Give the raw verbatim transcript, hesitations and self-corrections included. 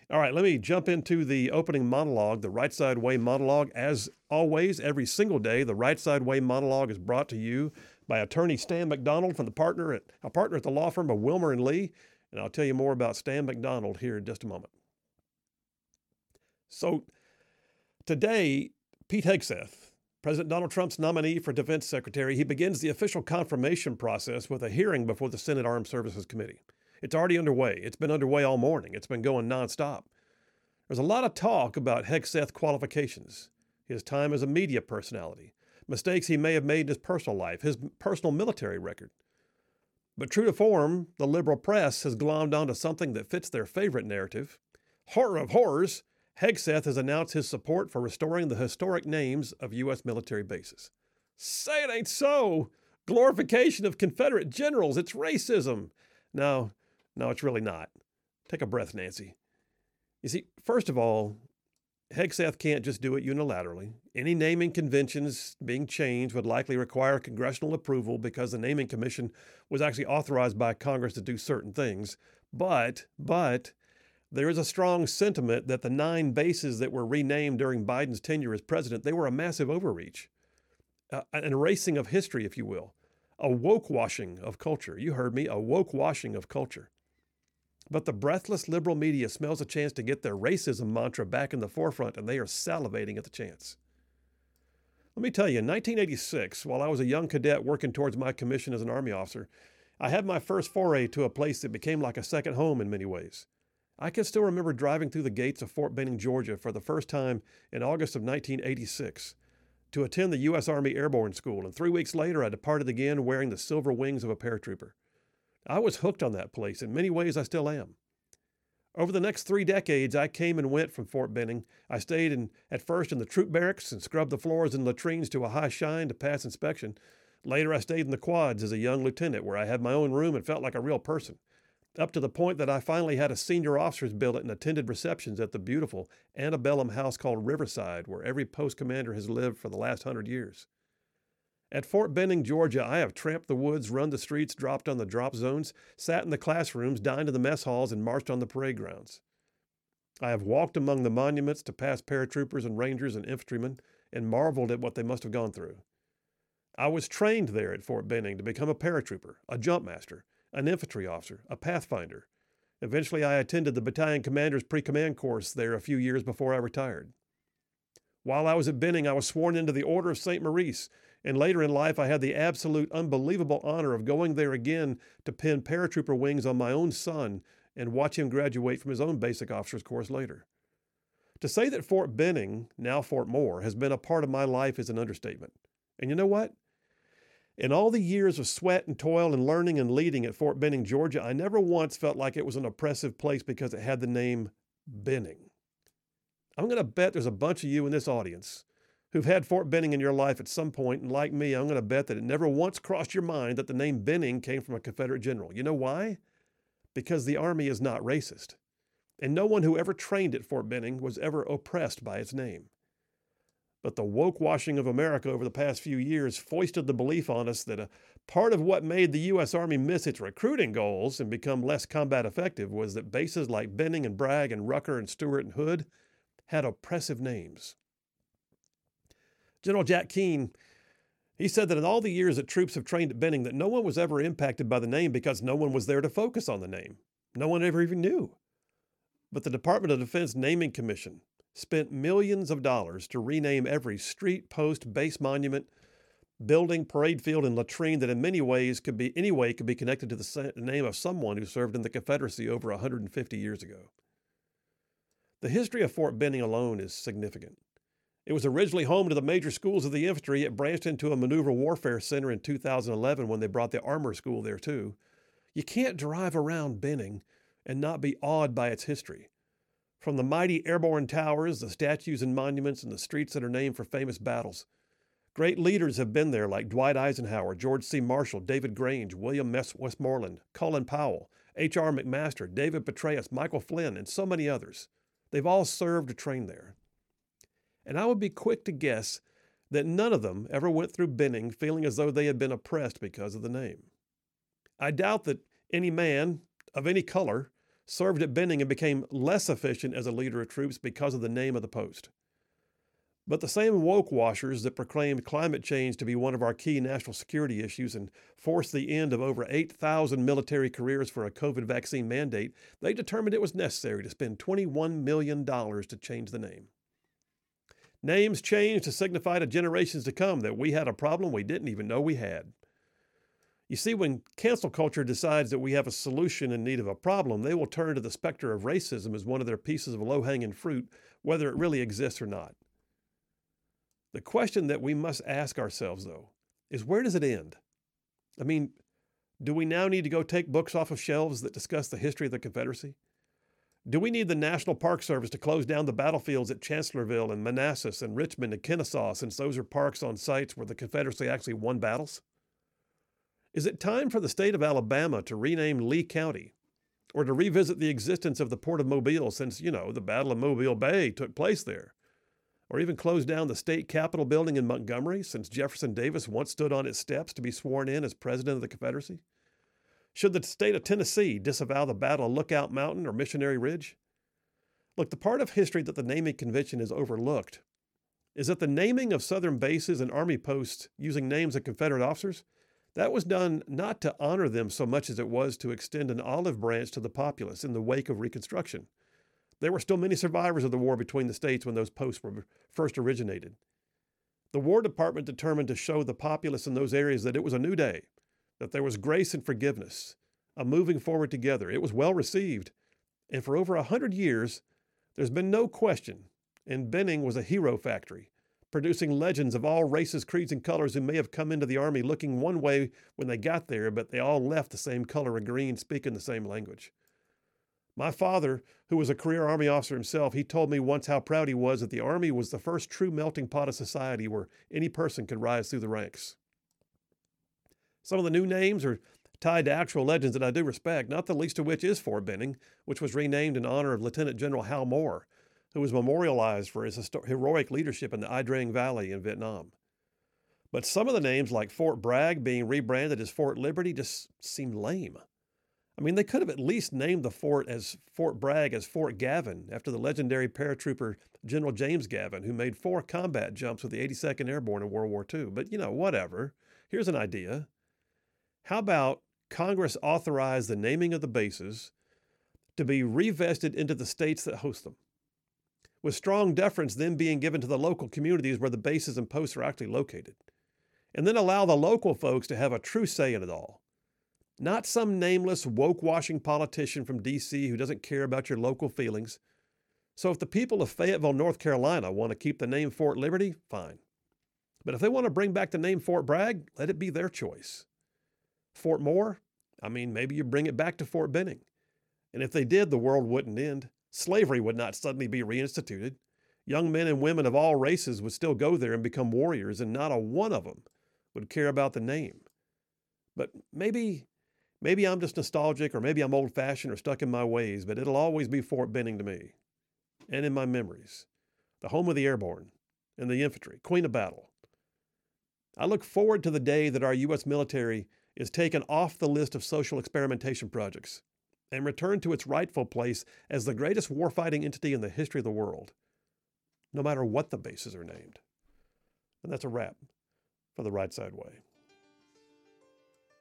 All right, let me jump into the opening monologue, the Right Side Way monologue. As always, every single day, the Right Side Way monologue is brought to you by attorney Stan McDonald from the partner at a partner at the law firm of Wilmer and Lee, and I'll tell you more about Stan McDonald here in just a moment. So today, Pete Hegseth, President Donald Trump's nominee for Defense Secretary, he begins the official confirmation process with a hearing before the Senate Armed Services Committee. It's already underway. It's been underway all morning. It's been going nonstop. There's a lot of talk about Hegseth qualifications, his time as a media personality, mistakes he may have made in his personal life, his personal military record. But true to form, the liberal press has glommed onto something that fits their favorite narrative. Horror of horrors, Hegseth has announced his support for restoring the historic names of U S military bases. Say it ain't so! Glorification of Confederate generals, it's racism. No, no, it's really not. Take a breath, Nancy. You see, first of all, Hegseth can't just do it unilaterally. Any naming conventions being changed would likely require congressional approval because the Naming Commission was actually authorized by Congress to do certain things. But, but, there is a strong sentiment that the nine bases that were renamed during Biden's tenure as president, they were a massive overreach, uh, an erasing of history, if you will, a woke washing of culture. You heard me, a woke washing of culture. But the breathless liberal media smells a chance to get their racism mantra back in the forefront, and they are salivating at the chance. Let me tell you, in nineteen eighty-six, while I was a young cadet working towards my commission as an Army officer, I had my first foray to a place that became like a second home in many ways. I can still remember driving through the gates of Fort Benning, Georgia for the first time in August of nineteen eighty-six to attend the U S Army Airborne School, and three weeks later I departed again wearing the silver wings of a paratrooper. I was hooked on that place. In many ways, I still am. Over the next three decades, I came and went from Fort Benning. I stayed in, at first in the troop barracks and scrubbed the floors and latrines to a high shine to pass inspection. Later, I stayed in the quads as a young lieutenant where I had my own room and felt like a real person, up to the point that I finally had a senior officer's billet and attended receptions at the beautiful antebellum house called Riverside, where every post commander has lived for the last hundred years. At Fort Benning, Georgia, I have tramped the woods, run the streets, dropped on the drop zones, sat in the classrooms, dined in the mess halls, and marched on the parade grounds. I have walked among the monuments to past paratroopers and rangers and infantrymen and marveled at what they must have gone through. I was trained there at Fort Benning to become a paratrooper, a jump master, an infantry officer, a pathfinder. Eventually, I attended the battalion commander's pre-command course there a few years before I retired. While I was at Benning, I was sworn into the Order of Saint Maurice, and later in life, I had the absolute unbelievable honor of going there again to pin paratrooper wings on my own son and watch him graduate from his own basic officer's course later. To say that Fort Benning, now Fort Moore, has been a part of my life is an understatement. And you know what? In all the years of sweat and toil and learning and leading at Fort Benning, Georgia, I never once felt like it was an oppressive place because it had the name Benning. I'm going to bet there's a bunch of you in this audience who've had Fort Benning in your life at some point, and like me, I'm going to bet that it never once crossed your mind that the name Benning came from a Confederate general. You know why? Because the Army is not racist, and no one who ever trained at Fort Benning was ever oppressed by its name. But the woke washing of America over the past few years foisted the belief on us that a part of what made the U S Army miss its recruiting goals and become less combat effective was that bases like Benning and Bragg and Rucker and Stewart and Hood had oppressive names. General Jack Keane, he said that in all the years that troops have trained at Benning, that no one was ever impacted by the name because no one was there to focus on the name. No one ever even knew. But the Department of Defense Naming Commission spent millions of dollars to rename every street, post, base monument, building, parade field, and latrine that in many ways could be, anyway, could be connected to the name of someone who served in the Confederacy over one hundred fifty years ago. The history of Fort Benning alone is significant. It was originally home to the major schools of the infantry. It branched into a maneuver warfare center in two thousand eleven when they brought the armor school there too. You can't drive around Benning and not be awed by its history. From the mighty airborne towers, the statues and monuments, and the streets that are named for famous battles. Great leaders have been there like Dwight Eisenhower, George C. Marshall, David Grange, William Westmoreland, Colin Powell, H R McMaster, David Petraeus, Michael Flynn, and so many others. They've all served or trained there. And I would be quick to guess that none of them ever went through Benning feeling as though they had been oppressed because of the name. I doubt that any man of any color served at Benning and became less efficient as a leader of troops because of the name of the post. But the same woke washers that proclaimed climate change to be one of our key national security issues and forced the end of over eight thousand military careers for a COVID vaccine mandate, they determined it was necessary to spend twenty-one million dollars to change the name. Names changed to signify to generations to come that we had a problem we didn't even know we had. You see, when cancel culture decides that we have a solution in need of a problem, they will turn to the specter of racism as one of their pieces of low-hanging fruit, whether it really exists or not. The question that we must ask ourselves, though, is where does it end? I mean, do we now need to go take books off of shelves that discuss the history of the Confederacy? Do we need the National Park Service to close down the battlefields at Chancellorsville and Manassas and Richmond and Kennesaw, since those are parks on sites where the Confederacy actually won battles? Is it time for the state of Alabama to rename Lee County, or to revisit the existence of the Port of Mobile, since, you know, the Battle of Mobile Bay took place there? Or even close down the state capitol building in Montgomery, since Jefferson Davis once stood on its steps to be sworn in as president of the Confederacy? Should the state of Tennessee disavow the Battle of Lookout Mountain or Missionary Ridge? Look, the part of history that the naming convention has overlooked is that the naming of Southern bases and Army posts using names of Confederate officers, that was done not to honor them so much as it was to extend an olive branch to the populace in the wake of Reconstruction. There were still many survivors of the war between the states when those posts were first originated. The War Department determined to show the populace in those areas that it was a new day, that there was grace and forgiveness, a moving forward together. It was well received. And for over a hundred years, there's been no question, and Benning was a hero factory, producing legends of all races, creeds, and colors who may have come into the Army looking one way when they got there, but they all left the same color of green, speaking the same language. My father, who was a career Army officer himself, he told me once how proud he was that the Army was the first true melting pot of society where any person could rise through the ranks. Some of the new names are tied to actual legends that I do respect, not the least of which is Fort Benning, which was renamed in honor of Lieutenant General Hal Moore, who was memorialized for his heroic leadership in the Ia Drang Valley in Vietnam. But some of the names, like Fort Bragg being rebranded as Fort Liberty, just seem lame. I mean, they could have at least named the fort as Fort Bragg as Fort Gavin, after the legendary paratrooper General James Gavin, who made four combat jumps with the eighty-second Airborne in World War Two. But, you know, whatever. Here's an idea. How about Congress authorize the naming of the bases to be revested into the states that host them, with strong deference then being given to the local communities where the bases and posts are actually located, and then allow the local folks to have a true say in it all. Not some nameless woke-washing politician from D C who doesn't care about your local feelings. So if the people of Fayetteville, North Carolina want to keep the name Fort Liberty, fine. But if they want to bring back the name Fort Bragg, let it be their choice. Fort Moore, I mean, maybe you bring it back to Fort Benning. And if they did, the world wouldn't end. Slavery would not suddenly be reinstituted. Young men and women of all races would still go there and become warriors, and not a one of them would care about the name. But maybe... Maybe I'm just nostalgic, or maybe I'm old-fashioned or stuck in my ways, but it'll always be Fort Benning to me, and in my memories, the home of the airborne and the infantry, queen of battle. I look forward to the day that our U S military is taken off the list of social experimentation projects and returned to its rightful place as the greatest warfighting entity in the history of the world, no matter what the bases are named. And that's a wrap for the Right Side Way.